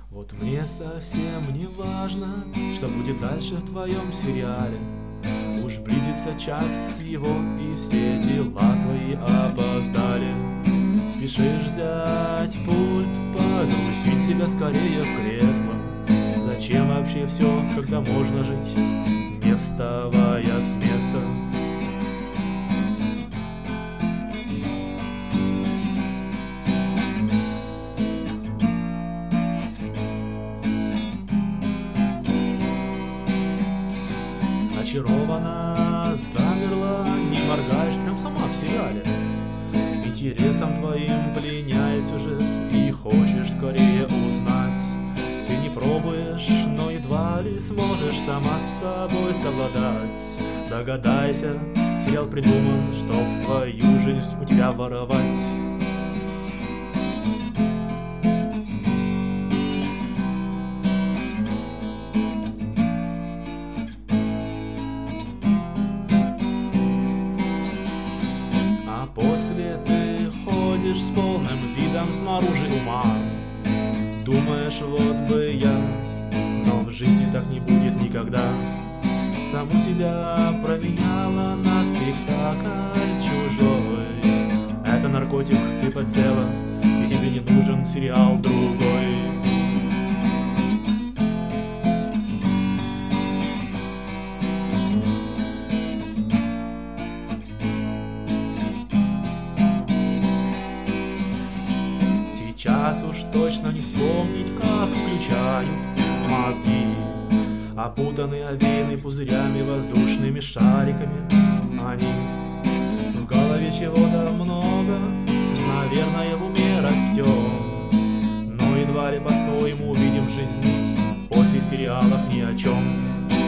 Вот мне совсем не важно, что будет дальше в твоем сериале. Уж близится час его, и все дела твои опоздали. Спешишь взять пульт, погрузить себя скорее в кресло. Зачем вообще все, когда можно жить, не вставая с места? Очарована, замерла, не моргаешь, прям сама в сериале. Интересом твоим пленяет сюжет, и хочешь скорее узнать. Ты не пробуешь, но едва ли сможешь сама с собой совладать. Догадайся, сериал придуман, чтоб твою жизнь у тебя воровать. После ты ходишь с полным видом снаружи ума. Думаешь, вот бы я, но в жизни так не будет никогда. Саму себя променяла на спектакль чужой. Это наркотик, ты подсела, и тебе не нужен сериал другой. Сейчас уж точно не вспомнить, как включают мозги, опутанные, овеяны пузырями, воздушными шариками. Они в голове чего-то много, наверное, в уме растет, но едва ли по-своему увидим жизнь после сериалов ни о чем.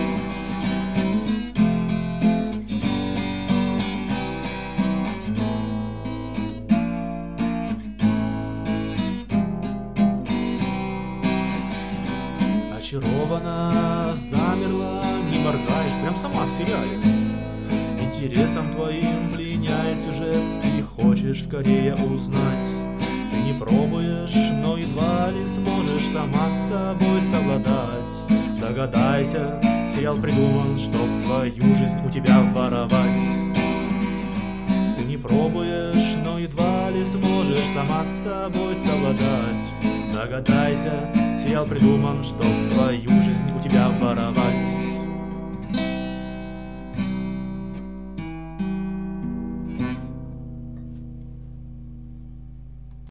Очарована, замерла, не моргаешь, прям сама в сериале. Интересом твоим пленяет сюжет, и хочешь скорее узнать. Ты не пробуешь, но едва ли сможешь сама с собой совладать. Догадайся, сериал придуман, чтоб твою жизнь у тебя воровать. Ты не пробуешь, но едва ли сможешь сама с собой совладать. Догадайся, сериал придуман, чтоб твою жизнь у тебя воровать.